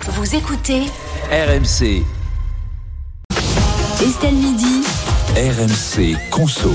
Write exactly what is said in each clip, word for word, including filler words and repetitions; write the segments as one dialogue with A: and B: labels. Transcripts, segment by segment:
A: Vous écoutez
B: R M C.
A: Estelle Midi.
B: R M C Conso.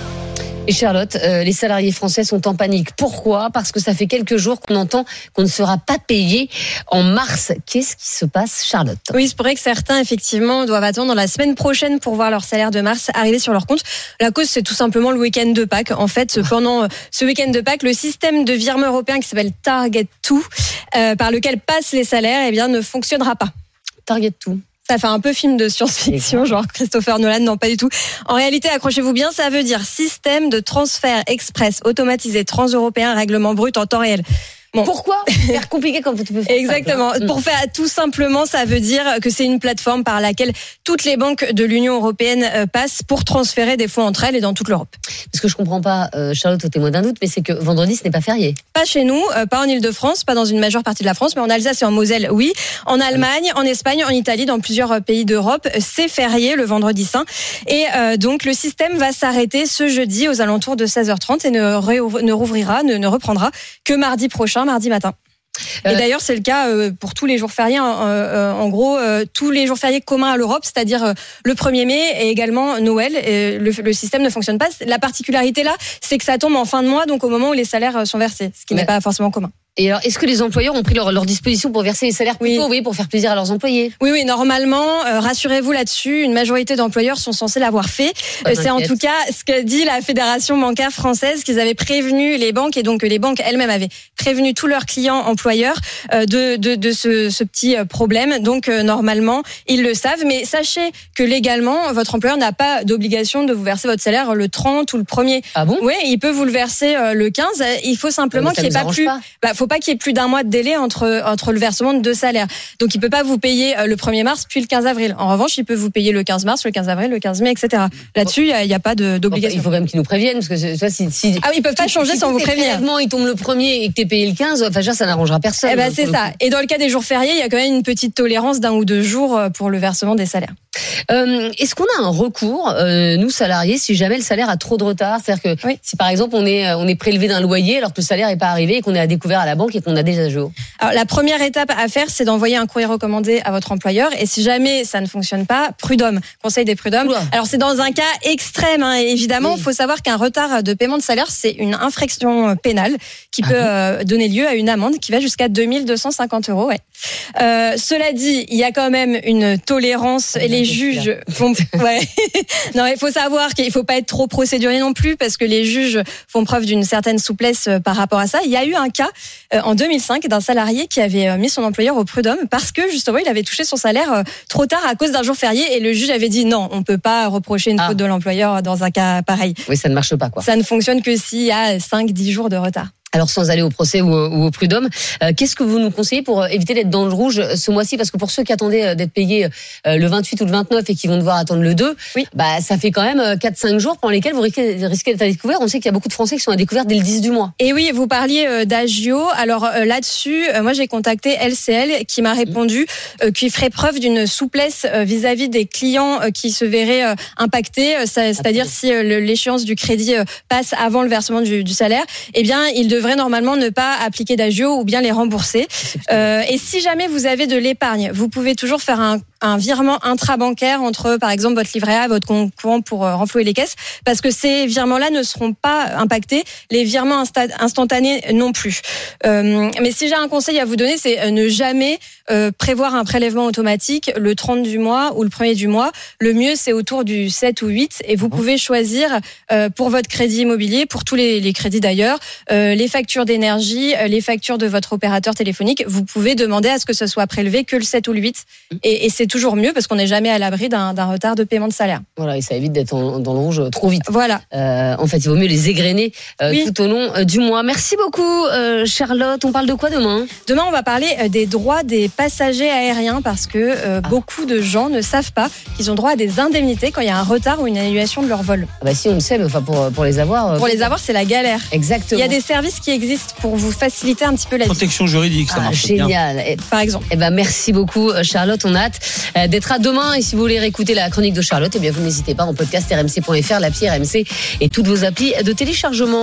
C: Et Charlotte, euh, les salariés français sont en panique. Pourquoi ? Parce que ça fait quelques jours qu'on entend qu'on ne sera pas payé en mars. Qu'est-ce qui se passe, Charlotte ?
D: Oui, il se pourrait que certains, effectivement, doivent attendre la semaine prochaine pour voir leur salaire de mars arriver sur leur compte. La cause, c'est tout simplement le week-end de Pâques. En fait, pendant ce week-end de Pâques, le système de virement européen qui s'appelle Target deux, euh, par lequel passent les salaires, eh bien, ne fonctionnera pas.
C: Target deux.
D: Ça fait un peu film de science-fiction, genre Christopher Nolan, non pas du tout. En réalité, accrochez-vous bien, ça veut dire système de transfert express automatisé transeuropéen, règlement brut en temps réel.
C: Bon. Pourquoi faire compliqué quand tu peux faire
D: Exactement.
C: simple.
D: Pour faire tout simplement, ça veut dire que c'est une plateforme par laquelle toutes les banques de l'Union européenne passent pour transférer des fonds entre elles et dans toute l'Europe.
C: Ce que je comprends pas, euh, Charlotte, au témoin d'un doute, mais c'est que vendredi, ce n'est pas férié.
D: Pas chez nous, euh, pas en Île-de-France, pas dans une majeure partie de la France, mais en Alsace et en Moselle, oui. En Allemagne, en Espagne, en Italie, dans plusieurs pays d'Europe, c'est férié le vendredi saint. Et euh, donc le système va s'arrêter ce jeudi aux alentours de seize heures trente et ne, réouvre, ne rouvrira, ne, ne reprendra que mardi prochain, mardi matin. Et euh, d'ailleurs, c'est le cas euh, pour tous les jours fériés. Euh, euh, en gros, euh, tous les jours fériés communs à l'Europe, c'est-à-dire euh, le premier mai et également Noël. Et le, le système ne fonctionne pas. La particularité là, c'est que ça tombe en fin de mois, donc au moment où les salaires sont versés, ce qui n'est pas forcément commun.
C: Et alors, est-ce que les employeurs ont pris leur, leur disposition pour verser les salaires plus
D: oui.
C: tôt, oui, pour faire plaisir à leurs employés ?
D: Oui, oui, normalement, euh, rassurez-vous là-dessus, une majorité d'employeurs sont censés l'avoir fait. Euh, c'est en tout cas ce que dit la Fédération bancaire française, qu'ils avaient prévenu les banques et donc les banques elles-mêmes avaient prévenu tous leurs clients employeurs euh, de, de, de ce, ce petit problème. Donc euh, normalement, ils le savent. Mais sachez que légalement, votre employeur n'a pas d'obligation de vous verser votre salaire le trente ou le premier.
C: Ah bon ?
D: Oui, il peut vous le verser euh, le quinze. Il faut simplement qu'il n'y ait pas plus...
C: Pas.
D: Bah, faut pas qu'il y ait plus d'un mois de délai entre entre le versement de deux salaires. Donc il peut pas vous payer le premier mars puis le quinze avril. En revanche, il peut vous payer le quinze mars, le quinze avril, le quinze mai, et cetera. Là-dessus, il y a, a pas de, d'obligation.
C: Bon, il faut quand même qu'ils nous préviennent parce que tu vois, si, si
D: ah oui, ils peuvent pas
C: si,
D: changer
C: si
D: sans vous prévenir.
C: Si il tombe le premier et que t'es payé le quinze, enfin ça n'arrangera personne.
D: Eh ben c'est ça. Et dans le cas des jours fériés, il y a quand même une petite tolérance d'un ou deux jours pour le versement des salaires.
C: Euh, est-ce qu'on a un recours, euh, nous salariés, si jamais le salaire a trop de retard ? C'est-à-dire que oui. si par exemple on est on est prélevé d'un loyer alors que le salaire n'est pas arrivé et qu'on est à découvert à la banque et qu'on a déjà jour.
D: Alors la première étape à faire, c'est d'envoyer un courrier recommandé à votre employeur. Et si jamais ça ne fonctionne pas, prud'homme, conseil des prud'hommes. Oula. Alors c'est dans un cas extrême, hein, évidemment. Il oui. faut savoir qu'un retard de paiement de salaire, c'est une infraction pénale qui ah peut oui. euh, donner lieu à une amende qui va jusqu'à deux mille deux cent cinquante euros. Ouais. Euh, cela dit, il y a quand même une tolérance et les juges font. Ouais. Non, il faut savoir qu'il faut pas être trop procédurier non plus parce que les juges font preuve d'une certaine souplesse par rapport à ça. Il y a eu un cas euh, en deux mille cinq d'un salarié qui avait mis son employeur au prud'homme parce que justement il avait touché son salaire euh, trop tard à cause d'un jour férié et le juge avait dit non, on peut pas reprocher une ah. faute de l'employeur dans un cas pareil.
C: Oui, ça ne marche pas quoi.
D: Ça ne fonctionne que s'il y a cinq dix jours de retard.
C: Alors sans aller au procès ou au, ou au prud'homme, euh, qu'est-ce que vous nous conseillez pour éviter d'être dans le rouge ce mois-ci ? Parce que pour ceux qui attendaient d'être payés euh, le vingt-huit ou le vingt-neuf et qui vont devoir attendre le deux, oui. bah ça fait quand même quatre cinq jours pendant lesquels vous risquez, risquez d'être à découvert. On sait qu'il y a beaucoup de Français qui sont à découvert dès le dix du mois.
D: Et oui, vous parliez euh, d'Agio. Alors euh, là-dessus, euh, moi j'ai contacté L C L qui m'a répondu euh, qu'il ferait preuve d'une souplesse euh, vis-à-vis des clients euh, qui se verraient euh, impactés. Euh, ça, c'est-à-dire si euh, l'échéance du crédit euh, passe avant le versement du, du salaire, eh bien il devrait normalement ne pas appliquer d'agio ou bien les rembourser. Euh, et si jamais vous avez de l'épargne, vous pouvez toujours faire un, un virement intrabancaire entre, par exemple, votre livret A, votre compte courant pour euh, renflouer les caisses, parce que ces virements-là ne seront pas impactés, les virements insta- instantanés non plus. Euh, mais si j'ai un conseil à vous donner, c'est ne jamais euh, prévoir un prélèvement automatique le trente du mois ou le premier du mois. Le mieux, c'est autour du sept ou huit, et vous pouvez choisir euh, pour votre crédit immobilier, pour tous les, les crédits d'ailleurs, euh, les factures d'énergie, les factures de votre opérateur téléphonique, vous pouvez demander à ce que ce soit prélevé que le sept ou le huit. Et, et c'est toujours mieux parce qu'on n'est jamais à l'abri d'un, d'un retard de paiement de salaire.
C: Voilà, et ça évite d'être en, dans le rouge trop vite.
D: Voilà.
C: Euh, en fait, il vaut mieux les égrener euh, oui. tout au long euh, du mois. Merci beaucoup, euh, Charlotte. On parle de quoi demain ?
D: Demain, on va parler des droits des passagers aériens parce que euh, ah. beaucoup de gens ne savent pas qu'ils ont droit à des indemnités quand il y a un retard ou une annulation de leur vol.
C: Ah bah si, on le sait, mais enfin pour, pour les avoir... Euh,
D: pour les avoir, c'est la galère.
C: Exactement.
D: Il y a des services qui existent pour vous faciliter un petit peu la vie.
E: Protection juridique, ça
C: ah,
E: marche
C: génial.
E: bien.
C: Génial.
D: Par exemple.
C: Eh ben, merci beaucoup, Charlotte. On a hâte d'être à demain. Et si vous voulez réécouter la chronique de Charlotte, eh bien, vous n'hésitez pas en podcast r m c point f r, l'appli R M C et toutes vos applis de téléchargement.